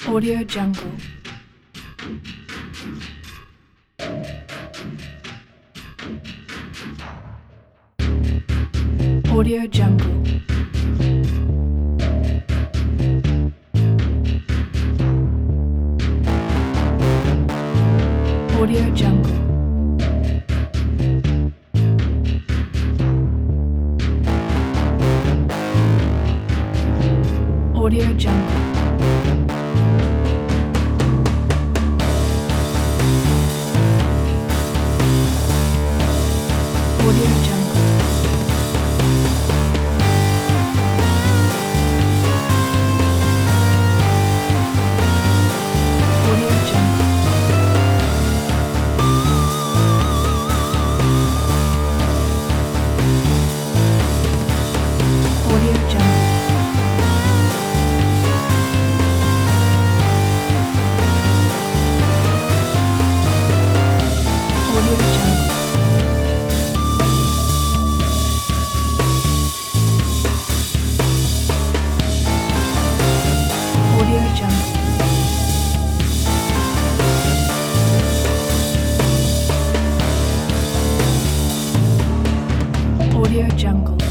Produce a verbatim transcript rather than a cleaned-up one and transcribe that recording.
Audio Jungle. Audio Jungle. Audio Jungle. Audio Jungle. Audio Jungle. Audio Jungle. Audio Jungle. Audio Jungle. Audio Jungle. Audio Jungle.